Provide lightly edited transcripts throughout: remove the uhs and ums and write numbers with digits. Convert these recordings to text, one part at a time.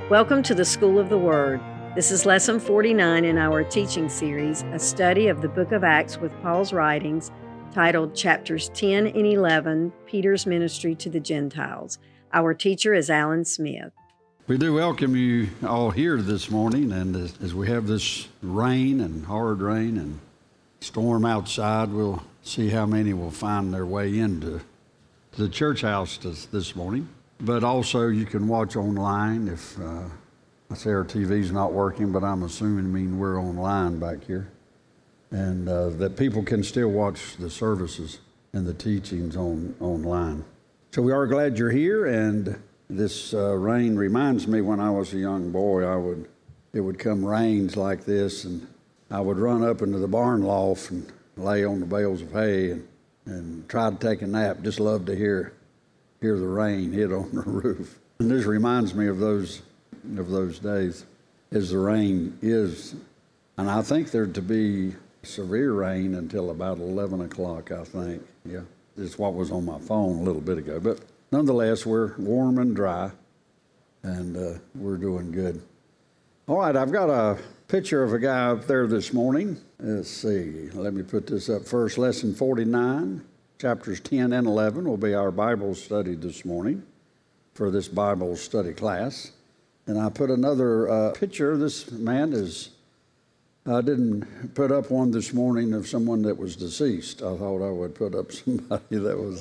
Welcome to the School of the Word. This is Lesson 49 in our teaching series, a study of the book of Acts with Paul's writings, titled Chapters 10 and 11, Peter's Ministry to the Gentiles. Our teacher is Alan Smith. We do welcome you all here this morning, and as we have this rain and hard rain and storm outside, we'll see how many will find their way into the church house this morning. But also you can watch online if, I say our TV's not working, but I'm assuming we're online back here. And that people can still watch the services and the teachings online. So we are glad you're here, and this rain reminds me when I was a young boy, it would come rains like this, and I would run up into the barn loft and lay on the bales of hay and try to take a nap. Just love to hear the rain hit on the roof. And this reminds me of those days as the rain is, and I think there to be severe rain until about 11 o'clock, I think. Yeah, it's what was on my phone a little bit ago. But nonetheless, we're warm and dry, and we're doing good. All right, I've got a picture of a guy up there this morning. Let's see, let me put this up first. Lesson 49, chapters 10 and 11 will be our Bible study this morning for this Bible study class. And I put another picture. This man I didn't put up one this morning of someone that was deceased. I thought I would put up somebody that was,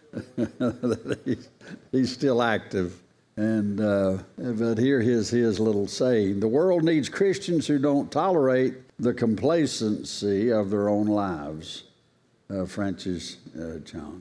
he's still active. And but here is his little saying: the world needs Christians who don't tolerate the complacency of their own lives. Francis Chan.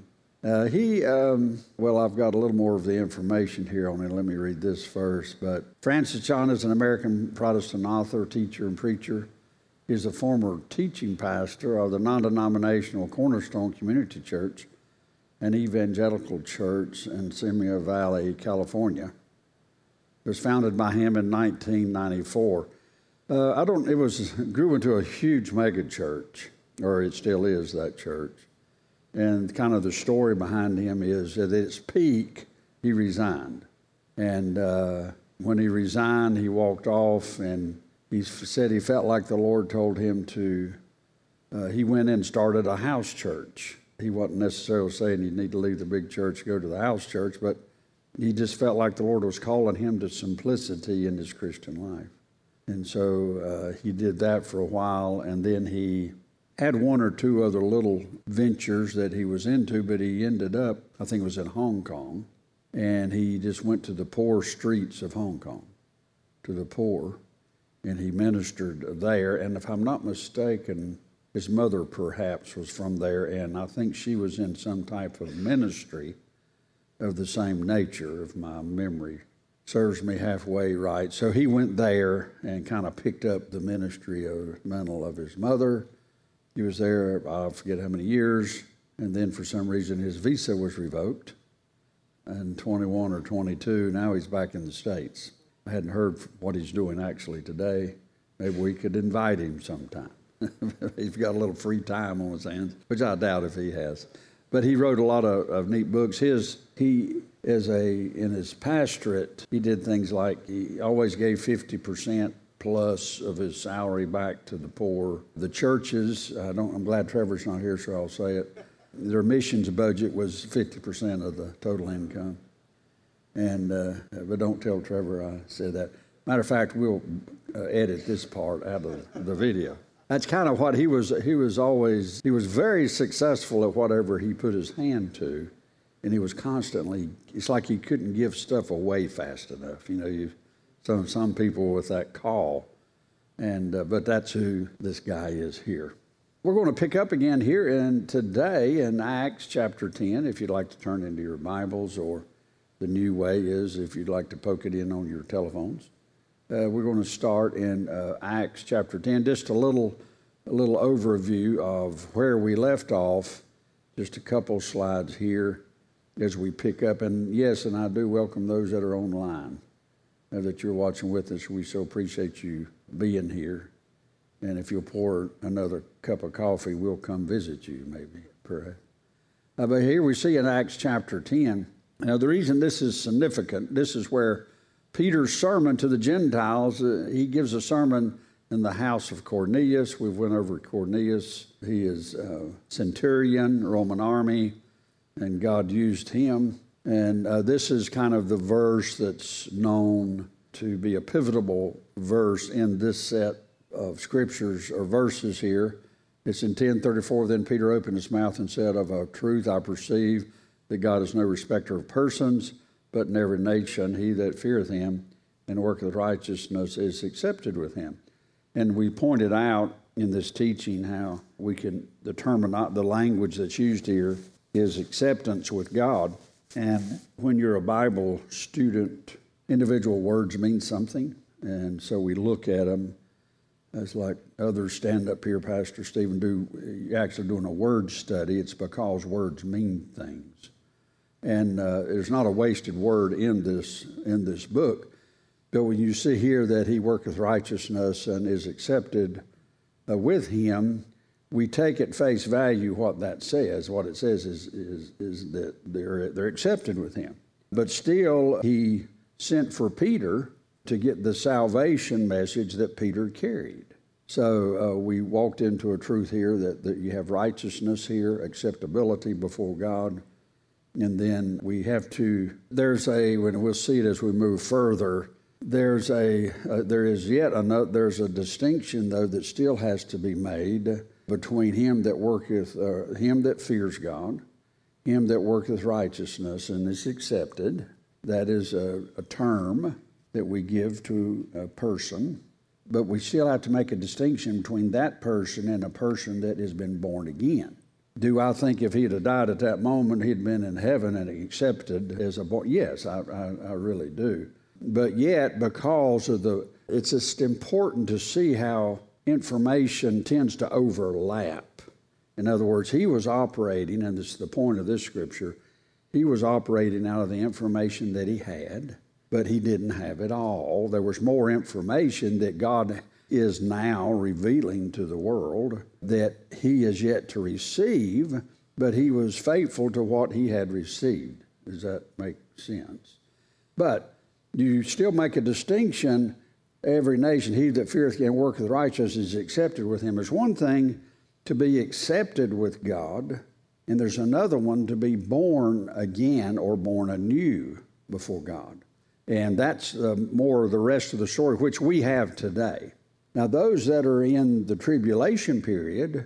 Well, I've got a little more of the information here on it. Let me read this first. But Francis Chan is an American Protestant author, teacher, and preacher. He's a former teaching pastor of the non-denominational Cornerstone Community Church, an evangelical church in Simi Valley, California. It was founded by him in 1994. It grew into a huge mega church, or it still is that church. And kind of the story behind him is that at its peak, he resigned. And when he resigned, he walked off, and he said he felt like the Lord told him to, he went and started a house church. He wasn't necessarily saying you need to leave the big church, go to the house church, but he just felt like the Lord was calling him to simplicity in his Christian life. And so he did that for a while, and then he had one or two other little ventures that he was into, but he ended up, I think it was in Hong Kong, and he just went to the poor streets of Hong Kong, to the poor, and he ministered there. And if I'm not mistaken, his mother perhaps was from there, and I think she was in some type of ministry of the same nature, if my memory serves me halfway right. So he went there and kind of picked up the ministry of mental of his mother. He was there, I forget how many years, and then for some reason his visa was revoked. And 21 or 22, now he's back in the States. I hadn't heard what he's doing actually today. Maybe we could invite him sometime. He's got a little free time on his hands, which I doubt if he has. But he wrote a lot of neat books. In his pastorate, he did things like he always gave 50% plus of his salary back to the poor. The churches, I'm glad Trevor's not here, so I'll say it. Their missions budget was 50% of the total income. And but don't tell Trevor I said that. Matter of fact, we'll edit this part out of the video. That's kind of what he was very successful at whatever he put his hand to, and he was constantly, it's like he couldn't give stuff away fast enough. Some people with that call, but that's who this guy is here. We're going to pick up again here today in Acts chapter 10, if you'd like to turn into your Bibles, or the new way is if you'd like to poke it in on your telephones. We're going to start in Acts chapter 10, just a little overview of where we left off, just a couple slides here as we pick up. And yes, and I do welcome those that are online, that you're watching with us. We so appreciate you being here. And if you'll pour another cup of coffee, we'll come visit you maybe, perhaps. But here we see in Acts chapter 10, now the reason this is significant, this is where Peter's sermon to the Gentiles, he gives a sermon in the house of Cornelius. We went over Cornelius. He is a centurion, Roman army, and God used him. And this is kind of the verse that's known to be a pivotal verse in this set of scriptures or verses here. It's in 10:34, then Peter opened his mouth and said, of a truth I perceive that God is no respecter of persons, but in every nation he that feareth him and worketh righteousness is accepted with him. And we pointed out in this teaching how we can determine the language that's used here is acceptance with God. And when you're a Bible student, individual words mean something. And so we look at them as like others stand up here, Pastor Stephen, you're actually doing a word study. It's because words mean things. And there's not a wasted word in this book. But when you see here that he worketh righteousness and is accepted with him, we take at face value what that says. What it says is that they're accepted with him. But still, he sent for Peter to get the salvation message that Peter carried. So we walked into a truth here that you have righteousness here, acceptability before God. And then we have to, when we'll see it as we move further, there's a distinction though that still has to be made between him that fears God, him that worketh righteousness and is accepted. That is a term that we give to a person, but we still have to make a distinction between that person and a person that has been born again. Do I think if he'd have died at that moment, he'd been in heaven and accepted as a born? Yes, I really do. But yet, because of it's just important to see how information tends to overlap. In other words, he was operating, and this is the point of this scripture, he was operating out of the information that he had, but he didn't have it all. There was more information that God is now revealing to the world that he is yet to receive, but he was faithful to what he had received. Does that make sense? But you still make a distinction. Every nation, he that feareth and worketh righteousness is accepted with him. There's one thing to be accepted with God, and there's another one to be born again or born anew before God. And that's more of the rest of the story, which we have today. Now, those that are in the tribulation period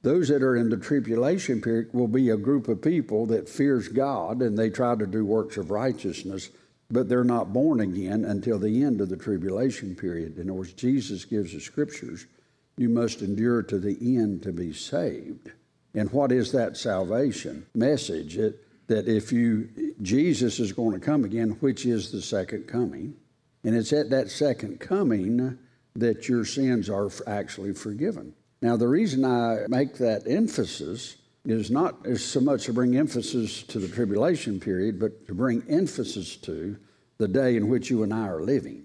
will be a group of people that fears God, and they try to do works of righteousness, but they're not born again until the end of the tribulation period. In other words, Jesus gives the scriptures, you must endure to the end to be saved. And what is that salvation message? That Jesus is going to come again, which is the second coming. And it's at that second coming that your sins are actually forgiven. Now, the reason I make that emphasis is not as so much to bring emphasis to the tribulation period, but to bring emphasis to the day in which you and I are living.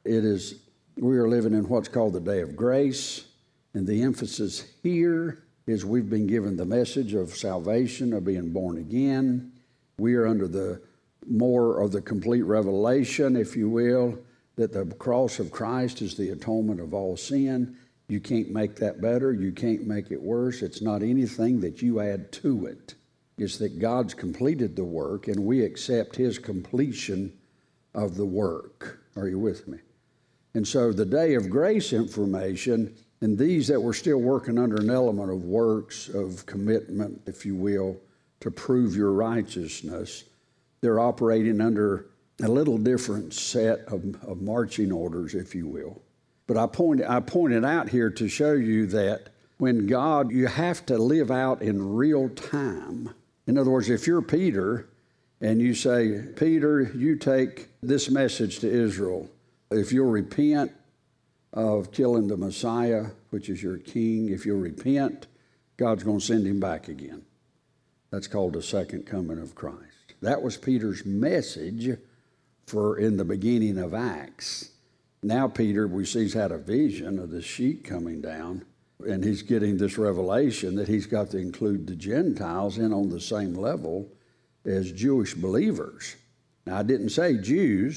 We are living in what's called the day of grace, and the emphasis here is we've been given the message of salvation, of being born again. We are under the more of the complete revelation, if you will, that the cross of Christ is the atonement of all sin. You can't make that better. You can't make it worse. It's not anything that you add to it. It's that God's completed the work, and we accept his completion of the work. Are you with me? And so the day of grace information, and these that were still working under an element of works, of commitment, if you will, to prove your righteousness, they're operating under a little different set of marching orders, if you will. But I pointed out here to show you that when God, you have to live out in real time. In other words, if you're Peter and you say, Peter, you take this message to Israel. If you'll repent of killing the Messiah, which is your king, if you'll repent, God's going to send him back again. That's called the second coming of Christ. That was Peter's message in the beginning of Acts. Now Peter, we see, he's had a vision of the sheet coming down, and he's getting this revelation that he's got to include the Gentiles in on the same level as Jewish believers. Now, I didn't say Jews.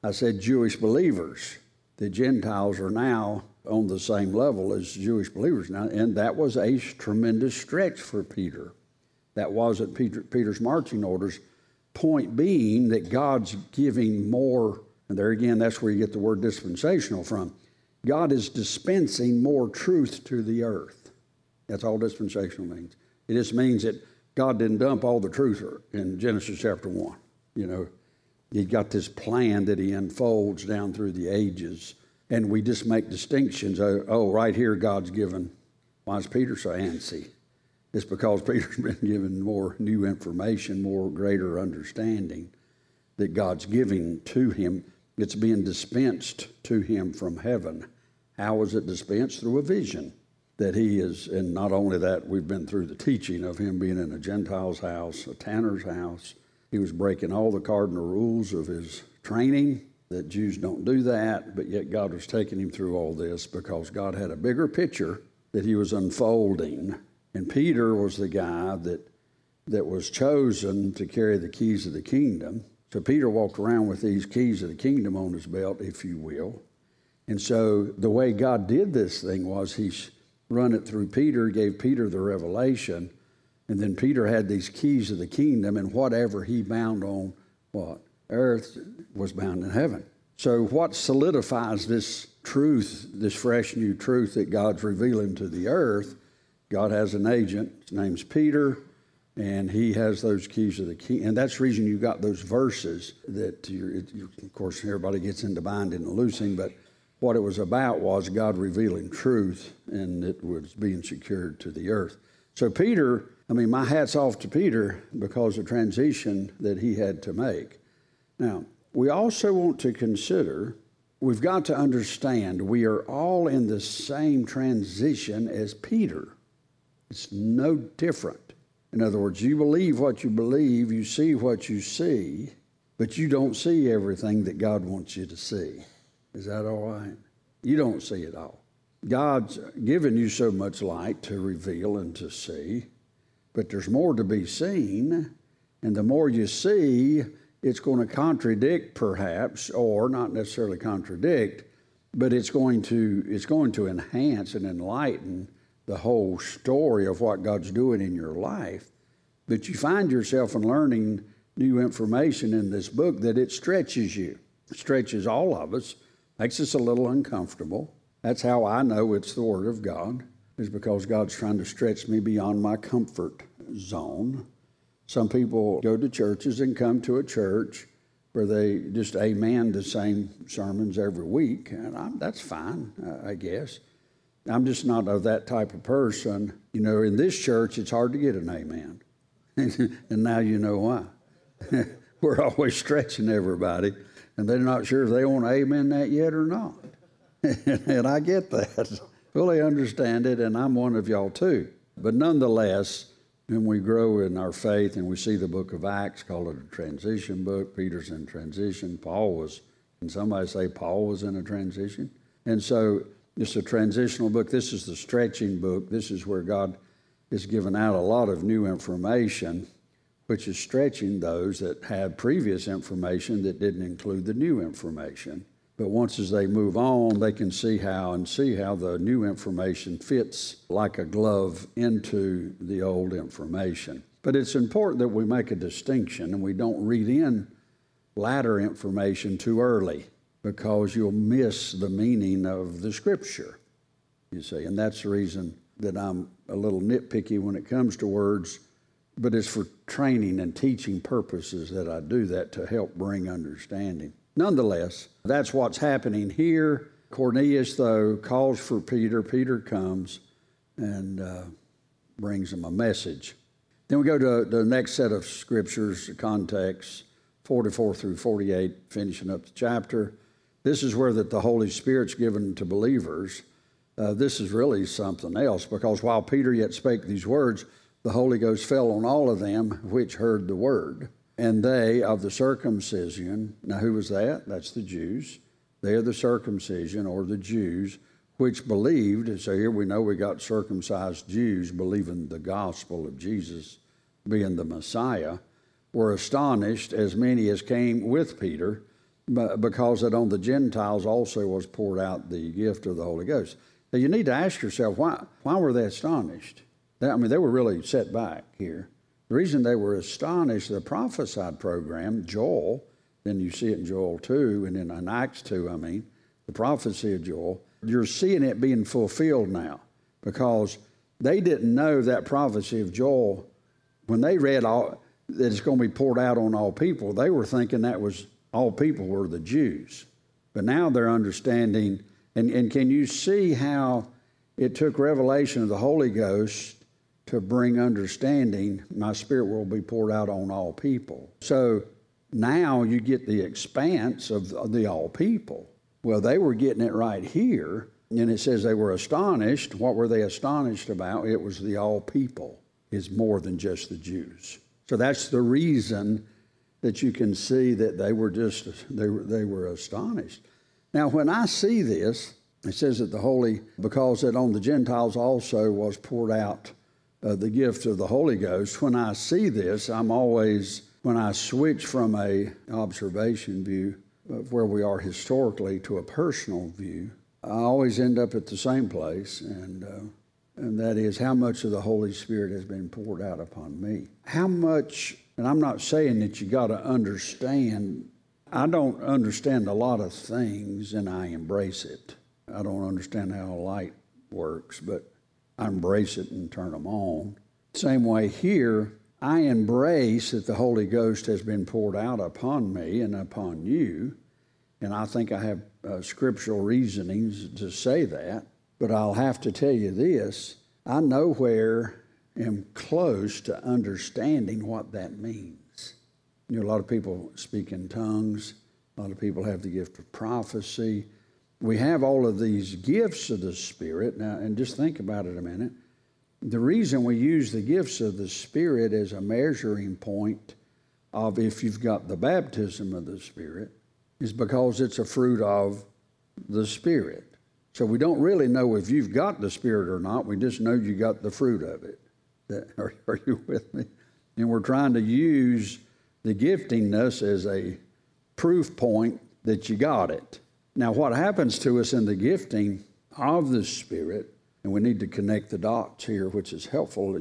I said Jewish believers. The Gentiles are now on the same level as Jewish believers now, and that was a tremendous stretch for Peter. That wasn't Peter's marching orders. Point being that God's giving more, and there again, that's where you get the word dispensational from. God is dispensing more truth to the earth. That's all dispensational means. It just means that God didn't dump all the truth in Genesis chapter 1. You know, He's got this plan that He unfolds down through the ages, and we just make distinctions. Oh, right here God's given. Why is Peter so antsy? It's because Peter's been given more new information, more greater understanding that God's giving to him. It's being dispensed to him from heaven. How was it dispensed? Through a vision that he is, and not only that, we've been through the teaching of him being in a Gentile's house, a tanner's house. He was breaking all the cardinal rules of his training, that Jews don't do that, but yet God was taking him through all this because God had a bigger picture that he was unfolding. And Peter was the guy that was chosen to carry the keys of the kingdom. So Peter walked around with these keys of the kingdom on his belt, if you will. And so the way God did this thing was He run it through Peter, gave Peter the revelation, and then Peter had these keys of the kingdom, and whatever he bound on earth was bound in heaven. So what solidifies this truth, this fresh new truth that God's revealing to the earth? God has an agent. His name's Peter, and he has those keys of the key. And that's the reason you got those verses that, of course, everybody gets into binding and loosing, but what it was about was God revealing truth, and it was being secured to the earth. So Peter, my hat's off to Peter because of the transition that he had to make. Now, we also want to consider, we've got to understand we are all in the same transition as Peter. It's no different. In other words, you believe what you believe, you see what you see, but you don't see everything that God wants you to see. Is that all right? You don't see it all. God's given you so much light to reveal and to see, but there's more to be seen, and the more you see, it's going to contradict perhaps, or not necessarily contradict, but it's going to enhance and enlighten the whole story of what God's doing in your life. But you find yourself in learning new information in this book that it stretches you. It stretches all of us, makes us a little uncomfortable. That's how I know it's the Word of God, is because God's trying to stretch me beyond my comfort zone. Some people go to churches and come to a church where they just amen the same sermons every week, and that's fine, I guess. I'm just not of that type of person. In this church, it's hard to get an amen. And now you know why. We're always stretching everybody, and they're not sure if they want to amen that yet or not. And I get that. Fully understand it, and I'm one of y'all too. But nonetheless, when we grow in our faith and we see the book of Acts, call it a transition book, Peter's in transition, can somebody say Paul was in a transition? And so it's a transitional book. This is the stretching book. This is where God is giving out a lot of new information, which is stretching those that had previous information that didn't include the new information. But once as they move on, they can see how the new information fits like a glove into the old information. But it's important that we make a distinction and we don't read in latter information too early, because you'll miss the meaning of the Scripture, you see. And that's the reason that I'm a little nitpicky when it comes to words, but it's for training and teaching purposes that I do that, to help bring understanding. Nonetheless, that's what's happening here. Cornelius, though, calls for Peter. Peter comes and brings him a message. Then we go to the next set of scriptures, context, 44 through 48, finishing up the chapter. This is where that the Holy Spirit's given to believers. This is really something else, because while Peter yet spake these words, the Holy Ghost fell on all of them which heard the word. And they of the circumcision, now who was that? That's the Jews. They are the circumcision, or the Jews, which believed. So here we know we got circumcised Jews believing the gospel of Jesus being the Messiah, were astonished, as many as came with Peter, because that on the Gentiles also was poured out the gift of the Holy Ghost. Now you need to ask yourself, why were they astonished? They were really set back here. The reason they were astonished, the prophesied program, Joel, then you see it in Joel 2, and then in Acts 2, the prophecy of Joel, you're seeing it being fulfilled now, because they didn't know that prophecy of Joel. When they read that it's going to be poured out on all people, they were thinking that was all people were the Jews. But now they're understanding, and can you see how it took revelation of the Holy Ghost to bring understanding? My Spirit will be poured out on all people. So now you get the expanse of the all people. Well, they were getting it right here, and it says they were astonished. What were they astonished about? It was the all people is more than just the Jews. So that's the reason that you can see that they were astonished. Now, when I see this, it says that because that on the Gentiles also was poured out the gift of the Holy Ghost. When I see this, when I switch from a observation view of where we are historically to a personal view, I always end up at the same place, and that is how much of the Holy Spirit has been poured out upon me. How much, and I'm not saying that you got to understand. I don't understand a lot of things, and I embrace it. I don't understand how light works, but I embrace it and turn them on. Same way here, I embrace that the Holy Ghost has been poured out upon me and upon you, and I think I have scriptural reasonings to say that, but I'll have to tell you this, I nowhere am close to understanding what that means. A lot of people speak in tongues, a lot of people have the gift of prophecy. We have all of these gifts of the Spirit. Now, and just think about it a minute. The reason we use the gifts of the Spirit as a measuring point of if you've got the baptism of the Spirit is because it's a fruit of the Spirit. So we don't really know if you've got the Spirit or not. We just know you got the fruit of it. Are you with me? And we're trying to use the giftingness as a proof point that you got it. Now, what happens to us in the gifting of the Spirit, and we need to connect the dots here, which is helpful.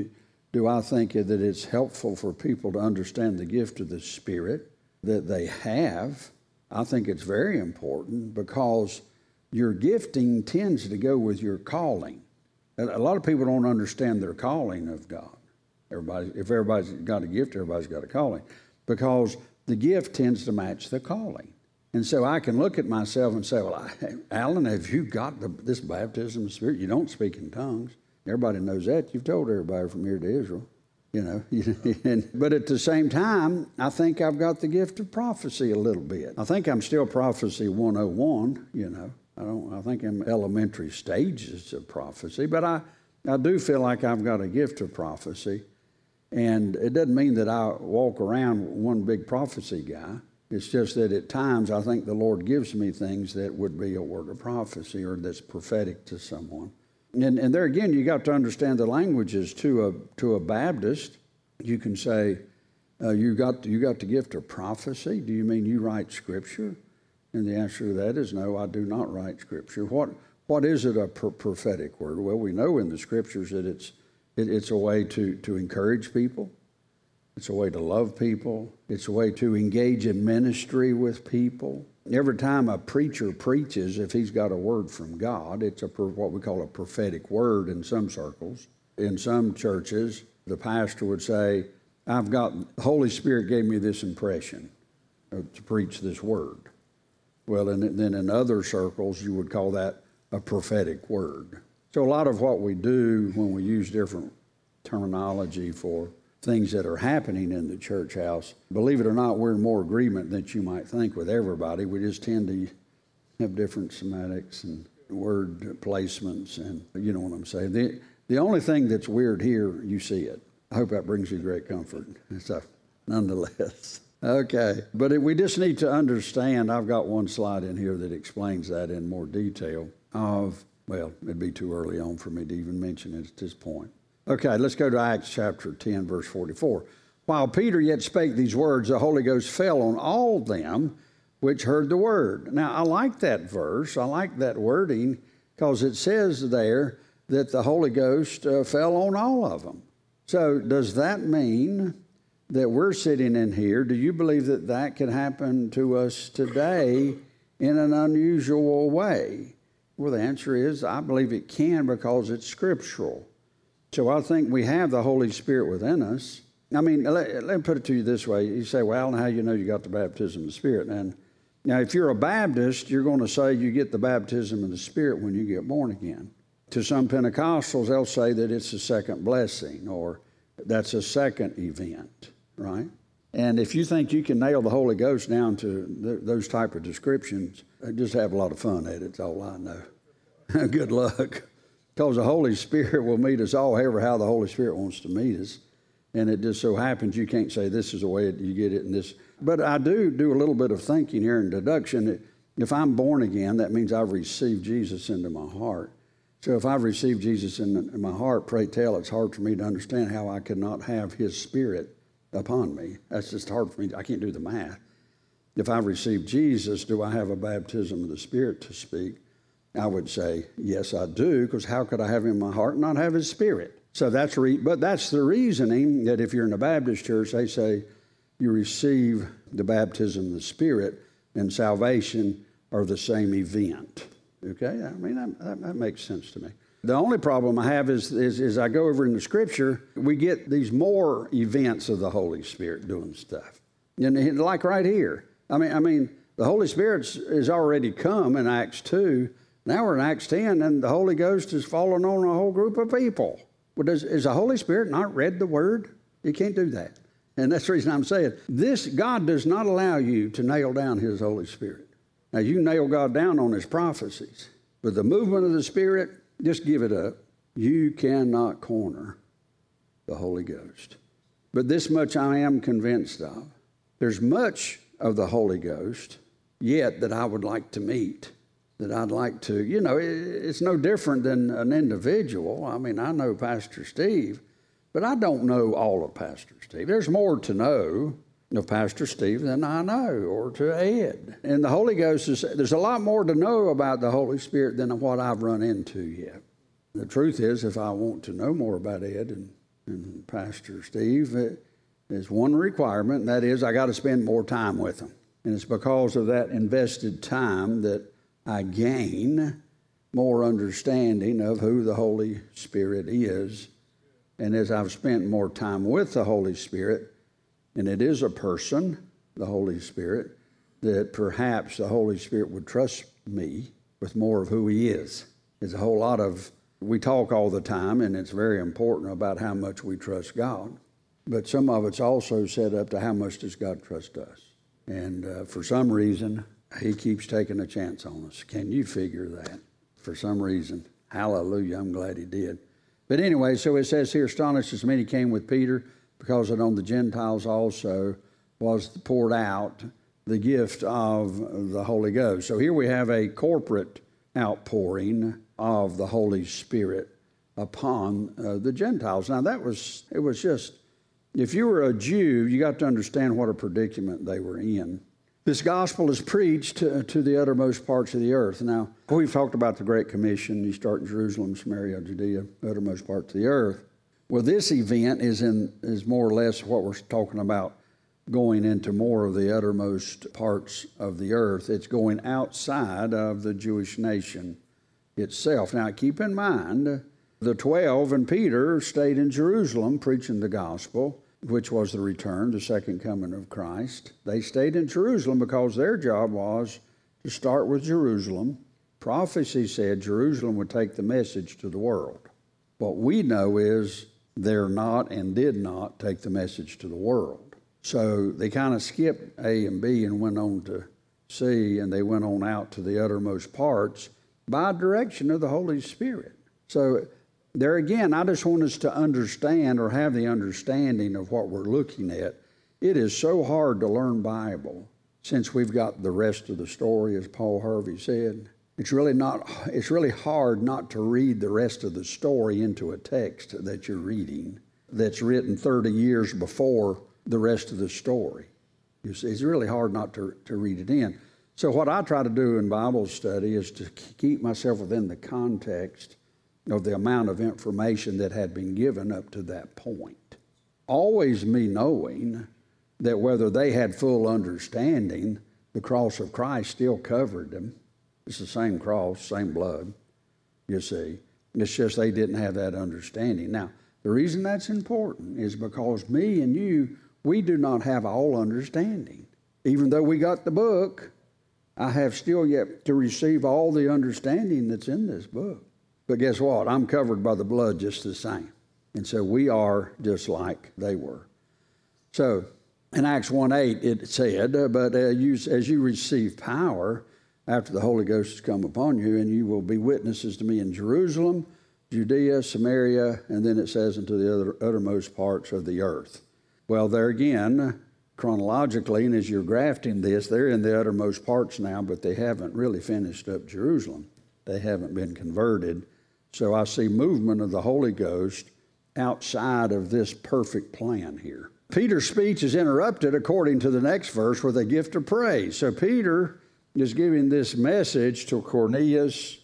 Do I think that it's helpful for people to understand the gift of the Spirit that they have? I think it's very important because your gifting tends to go with your calling. A lot of people don't understand their calling of God. If everybody's got a gift, everybody's got a calling, because the gift tends to match the calling. And so I can look at myself and say, well, Alan, have you got this baptism of the Spirit? You don't speak in tongues. Everybody knows that. You've told everybody from here to Israel, But at the same time, I think I've got the gift of prophecy a little bit. I think I'm still prophecy 101, I think I'm elementary stages of prophecy, but I do feel like I've got a gift of prophecy. And it doesn't mean that I walk around one big prophecy guy. It's just that at times I think the Lord gives me things that would be a word of prophecy or that's prophetic to someone. And there again, you got to understand the languages to a Baptist. You can say, you got the gift of prophecy. Do you mean you write Scripture? And the answer to that is no, I do not write Scripture. What is it, a prophetic word? Well, we know in the Scriptures that it's a way to encourage people. It's a way to love people. It's a way to engage in ministry with people. Every time a preacher preaches, if he's got a word from God, it's what we call a prophetic word in some circles. In some churches, the pastor would say, the Holy Spirit gave me this impression to preach this word. Well, and then in other circles, you would call that a prophetic word. So a lot of what we do when we use different terminology for things that are happening in the church house, believe it or not, we're in more agreement than you might think with everybody. We just tend to have different semantics and word placements, and you know what I'm saying. The only thing that's weird here, you see it. I hope that brings you great comfort. So, nonetheless. Okay, but we just need to understand, I've got one slide in here that explains that in more detail it'd be too early on for me to even mention it at this point. Okay, let's go to Acts chapter 10, verse 44. While Peter yet spake these words, the Holy Ghost fell on all them which heard the word. Now, I like that verse. I like that wording because it says there that the Holy Ghost fell on all of them. So does that mean that we're sitting in here? Do you believe that that can happen to us today in an unusual way? Well, the answer is I believe it can because it's scriptural. So I think we have the Holy Spirit within us. I mean, let me put it to you this way. You say, well, how do you know you got the baptism of the Spirit? And now, if you're a Baptist, you're going to say you get the baptism of the Spirit when you get born again. To some Pentecostals, they'll say that it's a second blessing or that's a second event, right? And if you think you can nail the Holy Ghost down to those type of descriptions, just have a lot of fun at it. That's all I know. Good luck. Because the Holy Spirit will meet us all, however how the Holy Spirit wants to meet us. And it just so happens you can't say this is the way you get it in this. But I do a little bit of thinking here in deduction. If I'm born again, that means I've received Jesus into my heart. So if I've received Jesus in my heart, pray tell, it's hard for me to understand how I could not have his Spirit upon me. That's just hard for me. I can't do the math. If I've received Jesus, do I have a baptism of the Spirit to speak? I would say, yes, I do, because how could I have him in my heart and not have his Spirit? So but that's the reasoning that if you're in a Baptist church, they say you receive the baptism of the Spirit and salvation are the same event. Okay? I mean, that makes sense to me. The only problem I have is I go over in the Scripture, we get these more events of the Holy Spirit doing stuff. And like right here. I mean, the Holy Spirit has already come in Acts 2. Now we're in Acts 10, and the Holy Ghost is falling on a whole group of people. Well, is the Holy Spirit not read the Word? You can't do that. And that's the reason I'm saying God does not allow you to nail down his Holy Spirit. Now, you nail God down on his prophecies, but the movement of the Spirit, just give it up. You cannot corner the Holy Ghost. But this much I am convinced of. There's much of the Holy Ghost yet that I would like to meet, that I'd like to, it's no different than an individual. I mean, I know Pastor Steve, but I don't know all of Pastor Steve. There's more to know of Pastor Steve than I know, or to Ed. And the Holy Ghost there's a lot more to know about the Holy Spirit than what I've run into yet. The truth is, if I want to know more about Ed and Pastor Steve, there's one requirement, and that is I got to spend more time with them. And it's because of that invested time that I gain more understanding of who the Holy Spirit is. And as I've spent more time with the Holy Spirit, and it is a person, the Holy Spirit, that perhaps the Holy Spirit would trust me with more of who he is. There's a whole lot we talk all the time, and it's very important about how much we trust God. But some of it's also set up to how much does God trust us. And for some reason, he keeps taking a chance on us. Can you figure that? For some reason. Hallelujah, I'm glad he did. But anyway, so it says here, astonished as many came with Peter, because on the Gentiles also was poured out the gift of the Holy Ghost. So here we have a corporate outpouring of the Holy Spirit upon the Gentiles. Now it was just, if you were a Jew, you got to understand what a predicament they were in. This gospel is preached to the uttermost parts of the earth. Now, we've talked about the Great Commission. You start in Jerusalem, Samaria, Judea, uttermost parts of the earth. Well, this event is more or less what we're talking about, going into more of the uttermost parts of the earth. It's going outside of the Jewish nation itself. Now, keep in mind, the 12 and Peter stayed in Jerusalem preaching the gospel, which was the return, the second coming of Christ. They stayed in Jerusalem because their job was to start with Jerusalem. Prophecy said Jerusalem would take the message to the world. What we know is they're not and did not take the message to the world. So they kind of skipped A and B and went on to C, and they went on out to the uttermost parts by direction of the Holy Spirit. So there again, I just want us to understand or have the understanding of what we're looking at. It is so hard to learn Bible since we've got the rest of the story, as Paul Harvey said. It's really hard not to read the rest of the story into a text that you're reading that's written 30 years before the rest of the story. You see, it's really hard not to read it in. So what I try to do in Bible study is to keep myself within the context of the amount of information that had been given up to that point. Always me knowing that whether they had full understanding, the cross of Christ still covered them. It's the same cross, same blood, you see. It's just they didn't have that understanding. Now, the reason that's important is because me and you, we do not have all understanding. Even though we got the book, I have still yet to receive all the understanding that's in this book. But guess what? I'm covered by the blood just the same. And so we are just like they were. So in Acts 1:8, it said, but as you receive power after the Holy Ghost has come upon you, and you will be witnesses to me in Jerusalem, Judea, Samaria, and then it says into the uttermost parts of the earth. Well, there again, chronologically, and as you're grafting this, they're in the uttermost parts now, but they haven't really finished up Jerusalem. They haven't been converted. So I see movement of the Holy Ghost outside of this perfect plan here. Peter's speech is interrupted, according to the next verse, with a gift of praise. So Peter is giving this message to Cornelius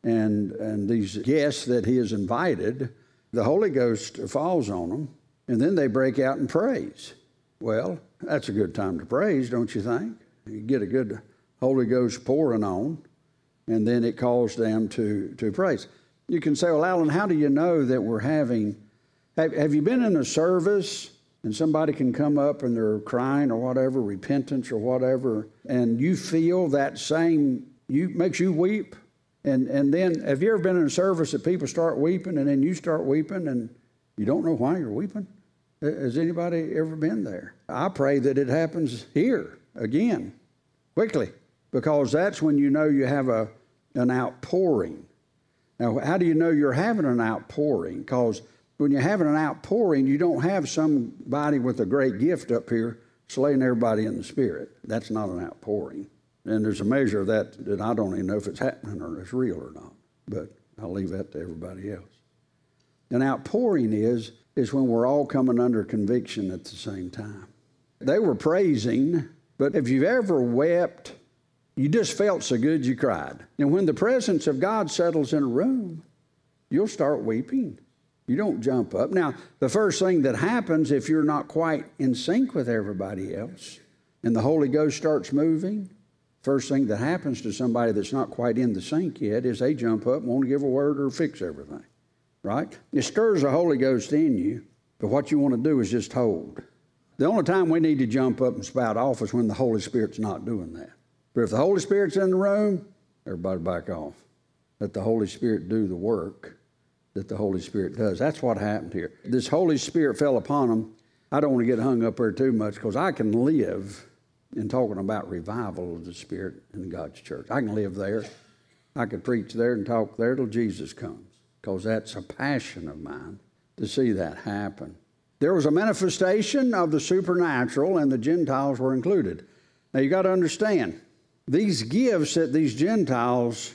and these guests that he has invited. The Holy Ghost falls on them, and then they break out in praise. Well, that's a good time to praise, don't you think? You get a good Holy Ghost pouring on, and then it calls them to praise. You can say, well, Alan, how do you know that we're having... Have you been in a service and somebody can come up and they're crying or whatever, repentance or whatever, and you feel that same, makes you weep? And then, have you ever been in a service that people start weeping and then you start weeping and you don't know why you're weeping? Has anybody ever been there? I pray that it happens here again, quickly, because that's when you know you have an outpouring. Now, how do you know you're having an outpouring? Because when you're having an outpouring, you don't have somebody with a great gift up here slaying everybody in the spirit. That's not an outpouring. And there's a measure of that I don't even know if it's happening or it's real or not. But I'll leave that to everybody else. An outpouring is when we're all coming under conviction at the same time. They were praising, but if you've ever wept, you just felt so good you cried. And when the presence of God settles in a room, you'll start weeping. You don't jump up. Now, the first thing that happens if you're not quite in sync with everybody else and the Holy Ghost starts moving, first thing that happens to somebody that's not quite in the sync yet is they jump up and want to give a word or fix everything, right? It stirs the Holy Ghost in you, but what you want to do is just hold. The only time we need to jump up and spout off is when the Holy Spirit's not doing that. But if the Holy Spirit's in the room, everybody back off. Let the Holy Spirit do the work that the Holy Spirit does. That's what happened here. This Holy Spirit fell upon them. I don't want to get hung up there too much because I can live in talking about revival of the Spirit in God's church. I can live there. I could preach there and talk there till Jesus comes because that's a passion of mine to see that happen. There was a manifestation of the supernatural and the Gentiles were included. Now you got to understand, these gifts that these Gentiles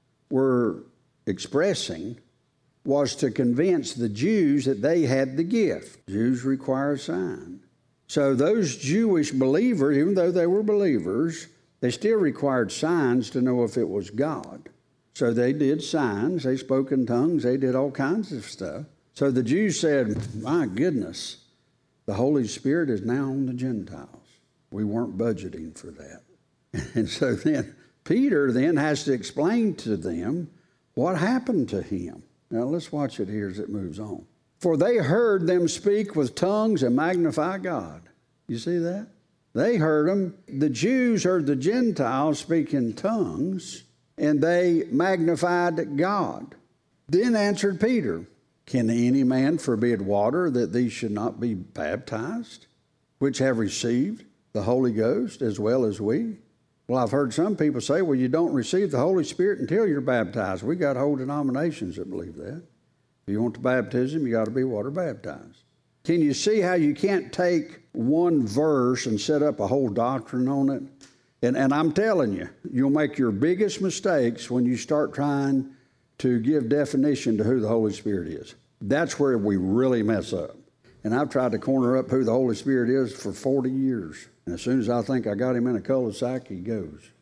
were expressing was to convince the Jews that they had the gift. Jews require a sign. So those Jewish believers, even though they were believers, they still required signs to know if it was God. So they did signs, they spoke in tongues, they did all kinds of stuff. So the Jews said, my goodness, the Holy Spirit is now on the Gentiles. We weren't budgeting for that. And so then Peter then has to explain to them what happened to him. Now let's watch it here as it moves on. For they heard them speak with tongues and magnify God. You see that? They heard them. The Jews heard the Gentiles speak in tongues, and they magnified God. Then answered Peter, can any man forbid water that these should not be baptized, which have received the Holy Ghost as well as we? Well, I've heard some people say, well, you don't receive the Holy Spirit until you're baptized. We got whole denominations that believe that. If you want the baptism, you got to be water baptized. Can you see how you can't take one verse and set up a whole doctrine on it? And I'm telling you, you'll make your biggest mistakes when you start trying to give definition to who the Holy Spirit is. That's where we really mess up. And I've tried to corner up who the Holy Spirit is for 40 years. And as soon as I think I got him in a cul-de-sac, he goes.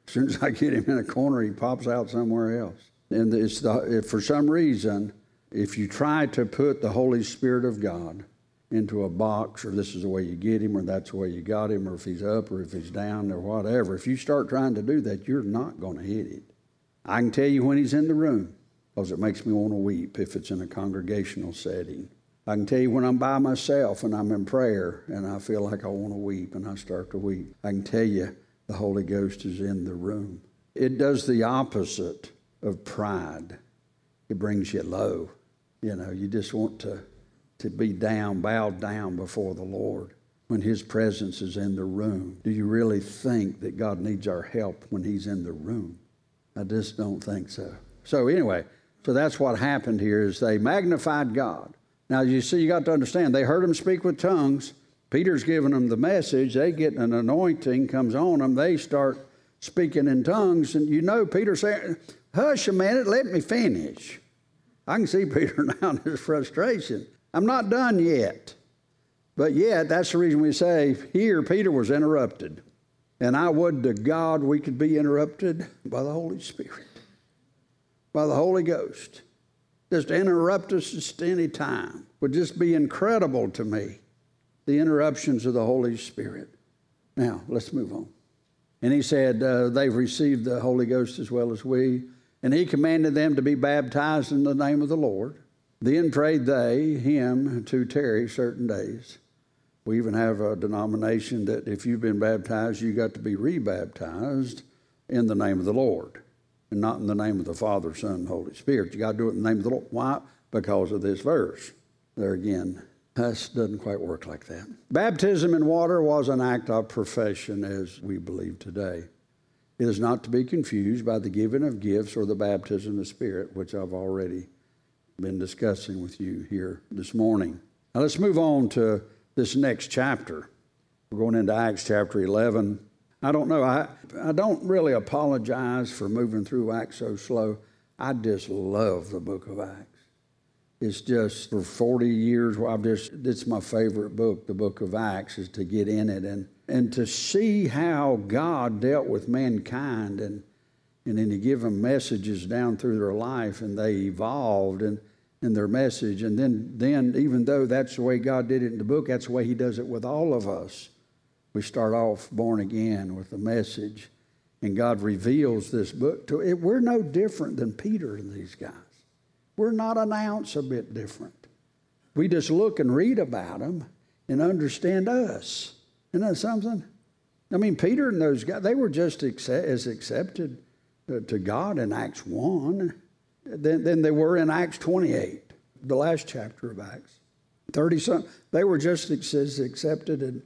As soon as I get him in a corner, he pops out somewhere else. And for some reason, if you try to put the Holy Spirit of God into a box, or this is the way you get him, or that's the way you got him, or if he's up, or if he's down, or whatever, if you start trying to do that, you're not going to hit it. I can tell you when he's in the room, because it makes me want to weep if it's in a congregational setting. I can tell you when I'm by myself and I'm in prayer and I feel like I want to weep and I start to weep. I can tell you the Holy Ghost is in the room. It does the opposite of pride. It brings you low. You just want to be down, bowed down before the Lord when his presence is in the room. Do you really think that God needs our help when he's in the room? I just don't think so. So anyway, that's what happened here is they magnified God. Now, you see, you got to understand, they heard him speak with tongues. Peter's giving them the message. They get an anointing, comes on them. They start speaking in tongues. And Peter saying, hush a minute, let me finish. I can see Peter now in his frustration. I'm not done yet. But yet, that's the reason we say here Peter was interrupted. And I would to God we could be interrupted by the Holy Spirit, by the Holy Ghost. Just interrupt us just any time. Would just be incredible to me, the interruptions of the Holy Spirit. Now, let's move on. And he said, they've received the Holy Ghost as well as we. And he commanded them to be baptized in the name of the Lord. Then prayed they him to tarry certain days. We even have a denomination that if you've been baptized, you got to be rebaptized in the name of the Lord. And not in the name of the Father, Son, and Holy Spirit. You got to do it in the name of the Lord. Why? Because of this verse. There again, that doesn't quite work like that. Baptism in water was an act of profession as we believe today. It is not to be confused by the giving of gifts or the baptism of the Spirit, which I've already been discussing with you here this morning. Now let's move on to this next chapter. We're going into Acts chapter 11. I don't know. I don't really apologize for moving through Acts so slow. I just love the book of Acts. It's just for 40 years, it's my favorite book, the book of Acts, is to get in it and to see how God dealt with mankind and then he give them messages down through their life and they evolved in their message. And then even though that's the way God did it in the book, that's the way he does it with all of us. We start off born again with the message, and God reveals this book to it. We're no different than Peter and these guys. We're not an ounce a bit different. We just look and read about them and understand us. You know something? I mean, Peter and those guys, they were just as accepted to God in Acts 1 than they were in Acts 28, the last chapter of Acts. 30-something, they were just as accepted at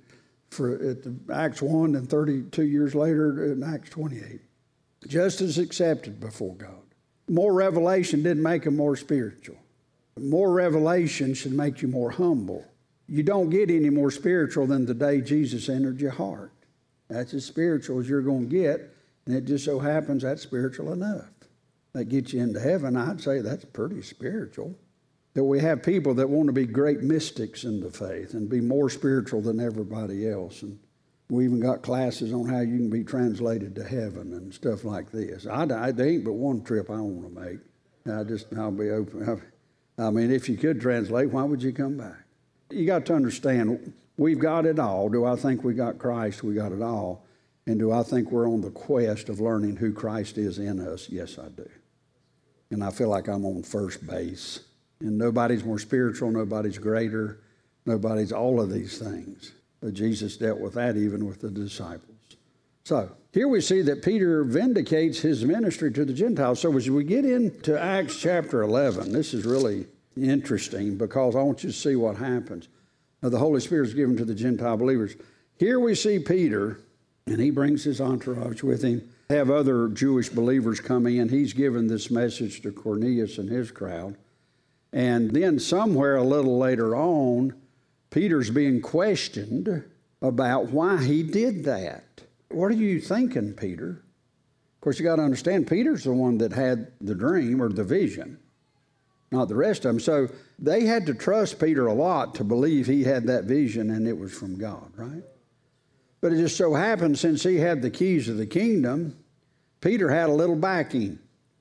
Acts 1 and 32 years later in Acts 28. Just as accepted before God. More revelation didn't make them more spiritual. More revelation should make you more humble. You don't get any more spiritual than the day Jesus entered your heart. That's as spiritual as you're going to get, and it just so happens that's spiritual enough. That gets you into heaven. I'd say that's pretty spiritual. That we have people that want to be great mystics in the faith and be more spiritual than everybody else. And we even got classes on how you can be translated to heaven and stuff like this. There ain't but one trip I want to make. I'll be open. I mean, if you could translate, why would you come back? You got to understand, we've got it all. Do I think we got Christ? We got it all. And do I think we're on the quest of learning who Christ is in us? Yes, I do. And I feel like I'm on first base. And nobody's more spiritual, nobody's greater, nobody's all of these things. But Jesus dealt with that even with the disciples. So here we see that Peter vindicates his ministry to the Gentiles. So as we get into Acts chapter 11, this is really interesting because I want you to see what happens. Now, the Holy Spirit is given to the Gentile believers. Here we see Peter, and he brings his entourage with him. Have other Jewish believers coming in. He's given this message to Cornelius and his crowd. And then somewhere a little later on, Peter's being questioned about why he did that. What are you thinking, Peter? Of course, you got to understand, Peter's the one that had the dream or the vision, not the rest of them. So they had to trust Peter a lot to believe he had that vision and it was from God, right? But it just so happened, since he had the keys of the kingdom, Peter had a little backing,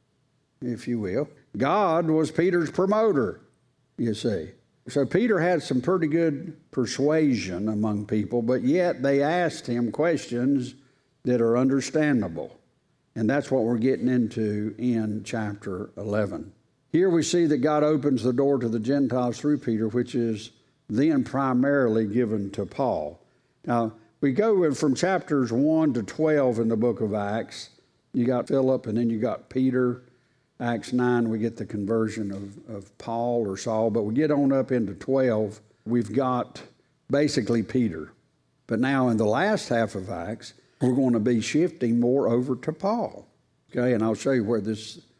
if you will. God was Peter's promoter, you see. So Peter had some pretty good persuasion among people, but yet they asked him questions that are understandable. And that's what we're getting into in chapter 11. Here we see that God opens the door to the Gentiles through Peter, which is then primarily given to Paul. Now, we go from chapters 1 to 12 in the book of Acts. You got Philip, and then you got Peter. Acts 9, we get the conversion of Paul or Saul. But we get on up into 12, we've got basically Peter. But now in the last half of Acts, we're going to be shifting more over to Paul. Okay, and I'll show you where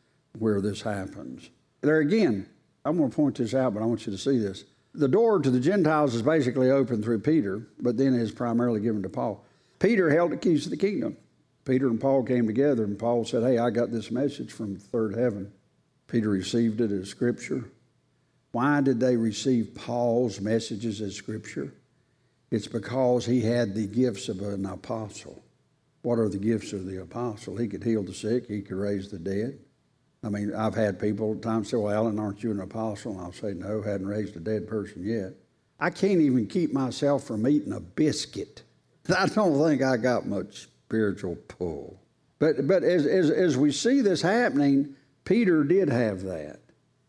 this happens. There again, I'm going to point this out, but I want you to see this. The door to the Gentiles is basically open through Peter, but then is primarily given to Paul. Peter held the keys to the kingdom. Peter and Paul came together, and Paul said, hey, I got this message from the third heaven. Peter received it as Scripture. Why did they receive Paul's messages as Scripture? It's because he had the gifts of an apostle. What are the gifts of the apostle? He could heal the sick. He could raise the dead. I mean, I've had people at times say, well, Alan, aren't you an apostle? And I'll say, no, hadn't raised a dead person yet. I can't even keep myself from eating a biscuit. I don't think I got much spiritual pull. But as we see this happening, Peter did have that.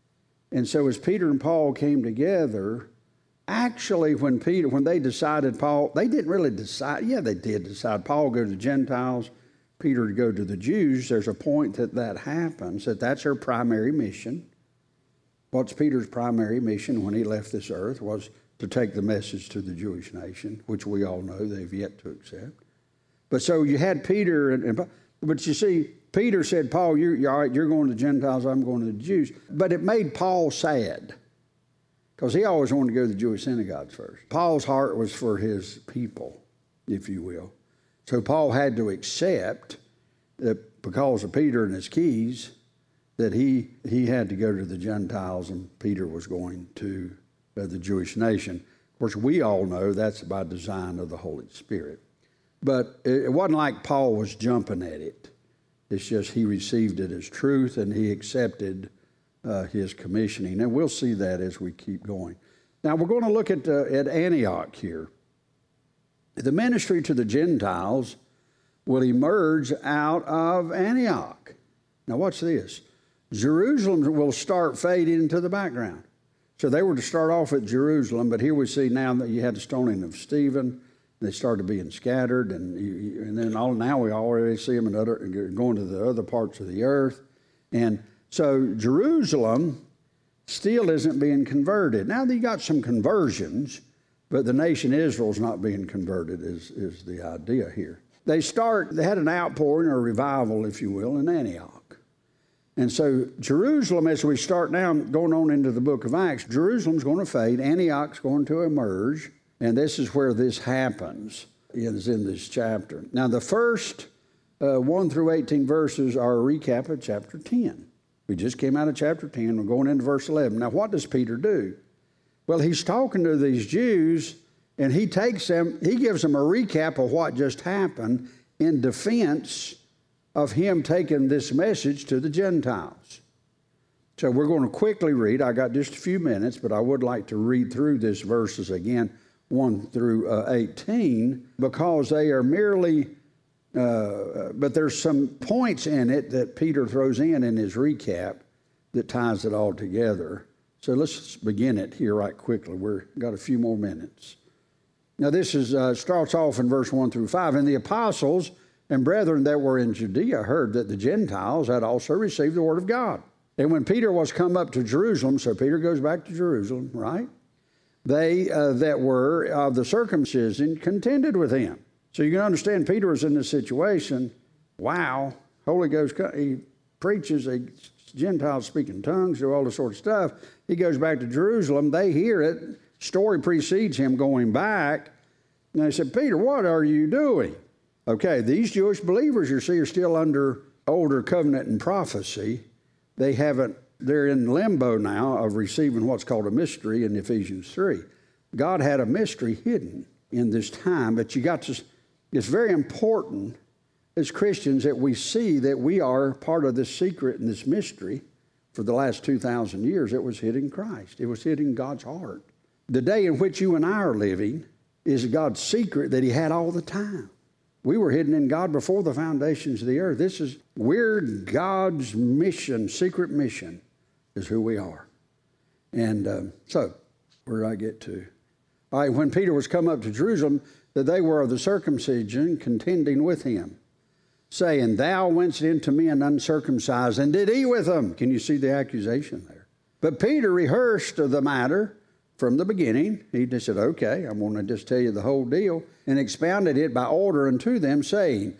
And so as Peter and Paul came together, actually when they decided Paul, they didn't really decide. Yeah, they did decide Paul go to the Gentiles, Peter to go to the Jews. There's a point that happens, that's their primary mission. What's Peter's primary mission when he left this earth was to take the message to the Jewish nation, which we all know they've yet to accept. But so you had Peter, but you see, Peter said, Paul, you're all right, you're going to the Gentiles, I'm going to the Jews. But it made Paul sad, because he always wanted to go to the Jewish synagogues first. Paul's heart was for his people, if you will. So Paul had to accept that because of Peter and his keys, that he had to go to the Gentiles, and Peter was going to the Jewish nation. Of course, we all know that's by design of the Holy Spirit. But it wasn't like Paul was jumping at it. It's just he received it as truth, and he accepted his commissioning. And we'll see that as we keep going. Now, we're going to look at Antioch here. The ministry to the Gentiles will emerge out of Antioch. Now, watch this. Jerusalem will start fading into the background. So they were to start off at Jerusalem, but here we see now that you had the stoning of Stephen. They started being scattered, and then now we already see them going to the other parts of the earth. And so Jerusalem still isn't being converted. Now you got some conversions, but the nation Israel's not being converted is the idea here. They had an outpouring or revival, if you will, in Antioch. And so Jerusalem, as we start now going on into the book of Acts, Jerusalem's going to fade, Antioch's going to emerge, and this is where this happens, is in this chapter. Now the first 1 through 18 verses are a recap of chapter 10. We just came out of chapter 10, we're going into verse 11. Now what does Peter do? Well, he's talking to these Jews, and he gives them a recap of what just happened in defense of him taking this message to the Gentiles. So we're going to quickly read. I got just a few minutes, but I would like to read through these verses again, 1 through 18, because they are merely, but there's some points in it that Peter throws in his recap that ties it all together. So let's begin it here right quickly. We've got a few more minutes. Now this starts off in verse 1 through 5. And the apostles and brethren that were in Judea heard that the Gentiles had also received the word of God. And when Peter was come up to Jerusalem, so Peter goes back to Jerusalem, right? They that were of the circumcision contended with him. So you can understand Peter was in this situation. Wow, Holy Ghost, he preaches, Gentiles speak in tongues, do all this sort of stuff. He goes back to Jerusalem. They hear it. Story precedes him going back. And they said, Peter, what are you doing? Okay, these Jewish believers, you see, are still under older covenant and prophecy. They're in limbo now of receiving what's called a mystery in Ephesians 3. God had a mystery hidden in this time, but it's very important as Christians that we see that we are part of this secret and this mystery for the last 2,000 years. It was hidden in Christ. It was hidden in God's heart. The day in which you and I are living is God's secret that he had all the time. We were hidden in God before the foundations of the earth. We're God's mission, secret mission is who we are. And so, where did I get to? All right, when Peter was come up to Jerusalem, that they were of the circumcision, contending with him, saying, Thou wentest into men uncircumcised, and did eat with them. Can you see the accusation there? But Peter rehearsed the matter from the beginning. He just said, okay, I'm going to just tell you the whole deal, and expounded it by order unto them, saying,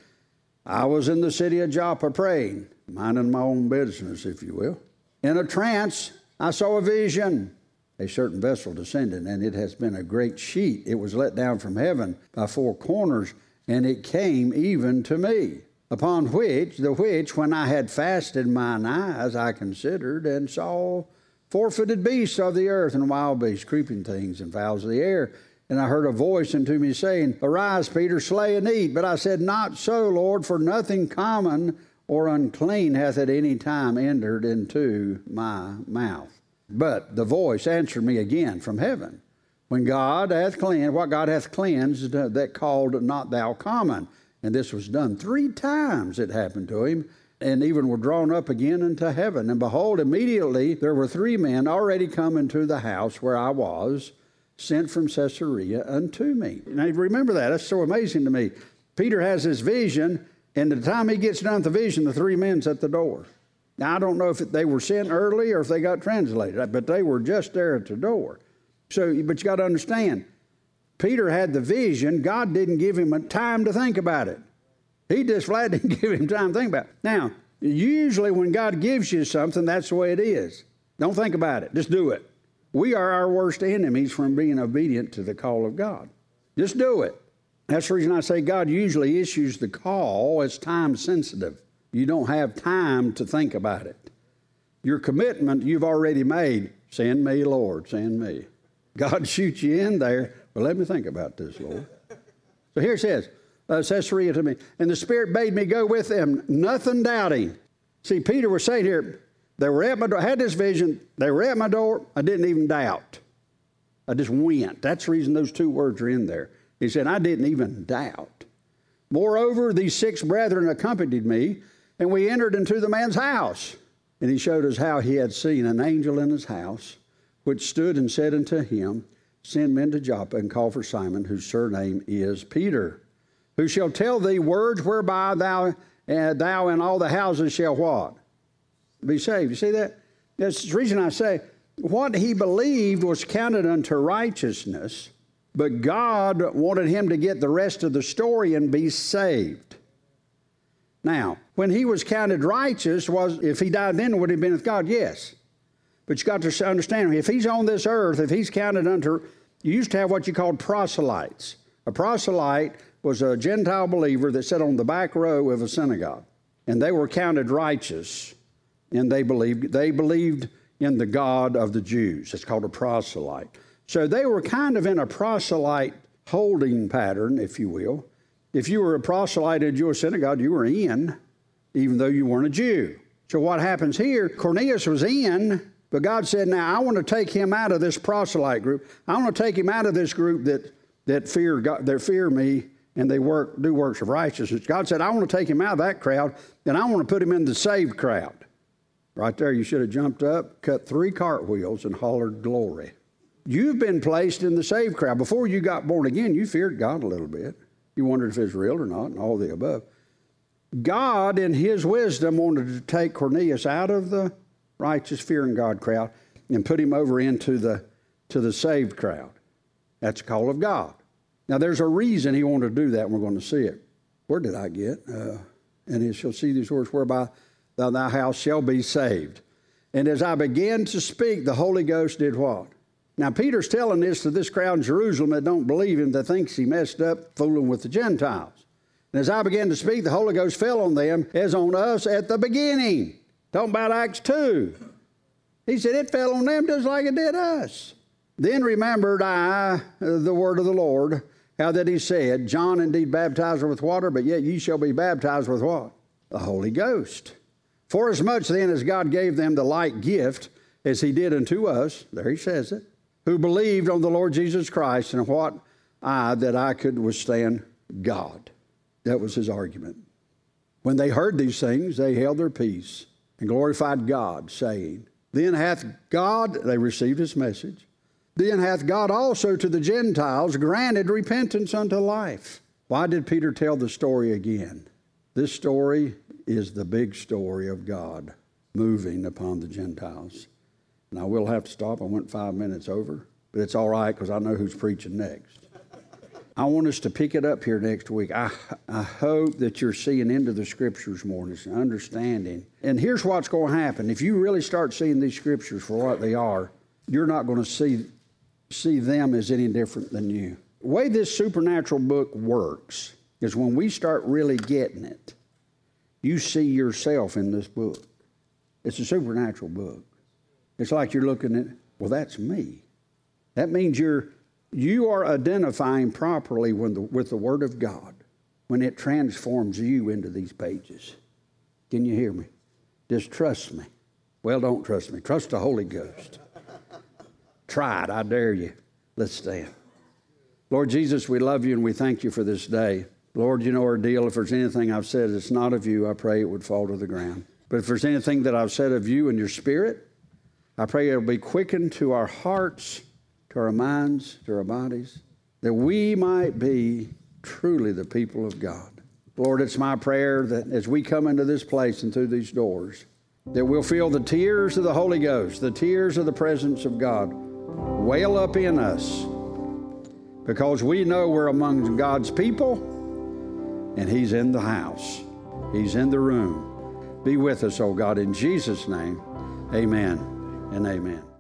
I was in the city of Joppa praying, minding my own business, if you will. In a trance, I saw a vision. A certain vessel descended, and it has been a great sheet. It was let down from heaven by four corners, and it came even to me. Upon which, when I had fasted mine eyes, I considered and saw four-footed beasts of the earth and wild beasts, creeping things and fowls of the air. And I heard a voice unto me saying, Arise, Peter, slay and eat. But I said, Not so, Lord, for nothing common or unclean hath at any time entered into my mouth. But the voice answered me again from heaven, When God hath cleansed, what God hath cleansed, that called not thou common. And this was done 3 times it happened to him, and even were drawn up again into heaven. And behold, immediately there were 3 men already come into the house where I was, sent from Caesarea unto me. Now remember that. That's so amazing to me. Peter has this vision, and the time he gets done with the vision, the 3 men's at the door. Now, I don't know if they were sent early or if they got translated, but they were just there at the door. So, but you got to understand, Peter had the vision. God didn't give him time to think about it. He just flat didn't give him time to think about it. Now, usually when God gives you something, that's the way it is. Don't think about it. Just do it. We are our worst enemies from being obedient to the call of God. Just do it. That's the reason I say God usually issues the call as time sensitive. You don't have time to think about it. Your commitment you've already made. Send me, Lord, send me. God shoots you in there. Well, let me think about this, Lord. So here it says, Caesarea to me. And the Spirit bade me go with them, nothing doubting. See, Peter was saying here, they were at my door. I had this vision. They were at my door. I didn't even doubt. I just went. That's the reason those 2 words are in there. He said, I didn't even doubt. Moreover, these 6 brethren accompanied me, and we entered into the man's house. And he showed us how he had seen an angel in his house, which stood and said unto him, Send men to Joppa and call for Simon, whose surname is Peter, who shall tell thee words whereby thou and all the houses shall what? Be saved. You see that? That's the reason I say, what he believed was counted unto righteousness, but God wanted him to get the rest of the story and be saved. Now, when he was counted righteous, if he died then, would he have been with God? Yes. But you got to understand, if he's on this earth, if he's counted unto, you used to have what you called proselytes. A proselyte was a Gentile believer that sat on the back row of a synagogue. And they were counted righteous, and they believed in the God of the Jews. It's called a proselyte. So they were kind of in a proselyte holding pattern, if you will. If you were a proselyte in a Jewish synagogue, you were in, even though you weren't a Jew. So what happens here, Cornelius was in, but God said, now I want to take him out of this proselyte group. I want to take him out of this group that fear God, that fear me, and they do works of righteousness. God said, I want to take him out of that crowd, and I want to put him in the saved crowd. Right there, you should have jumped up, cut 3 cartwheels, and hollered glory. You've been placed in the saved crowd. Before you got born again, you feared God a little bit. You wondered if it was real or not, and all the above. God, in his wisdom, wanted to take Cornelius out of the righteous, fearing God crowd and put him over into the saved crowd. That's the call of God. Now, there's a reason he wanted to do that, and we're going to see it. Where did I get? And he shall see these words, whereby thy house shall be saved. And as I began to speak, the Holy Ghost did what? Now, Peter's telling this to this crowd in Jerusalem that don't believe him, that thinks he messed up fooling with the Gentiles. And as I began to speak, the Holy Ghost fell on them as on us at the beginning. Talking about Acts 2. He said it fell on them just like it did us. Then remembered I the word of the Lord, How that he said, John indeed baptized with water, but yet ye shall be baptized with what? The Holy Ghost. Forasmuch then as God gave them the like gift as he did unto us, there he says it, who believed on the Lord Jesus Christ, and what that I could withstand God. That was his argument. When they heard these things, they held their peace and glorified God, saying, Then hath God, they received his message, then hath God also to the Gentiles granted repentance unto life. Why did Peter tell the story again? This story is the big story of God moving upon the Gentiles. And I will have to stop. I went 5 minutes over, but it's all right because I know who's preaching next. I want us to pick it up here next week. I hope that you're seeing into the Scriptures more and understanding. And here's what's going to happen. If you really start seeing these Scriptures for what they are, you're not going to see them as any different than you. The way this supernatural book works is when we start really getting it, you see yourself in this book. It's a supernatural book. It's like you're looking at, well, that's me. That means you are identifying properly with the Word of God when it transforms you into these pages. Can you hear me? Just trust me. Well, don't trust me. Trust the Holy Ghost. Try it. I dare you. Let's stand. Lord Jesus, we love you and we thank you for this day. Lord, you know our deal. If there's anything I've said that's not of you, I pray it would fall to the ground. But if there's anything that I've said of you and your Spirit, I pray it'll be quickened to our hearts, to our minds, to our bodies, that we might be truly the people of God. Lord, it's my prayer that as we come into this place and through these doors, that we'll feel the tears of the Holy Ghost, the tears of the presence of God wail up in us, because we know we're among God's people and he's in the house. He's in the room. Be with us, oh God, in Jesus' name. Amen and amen.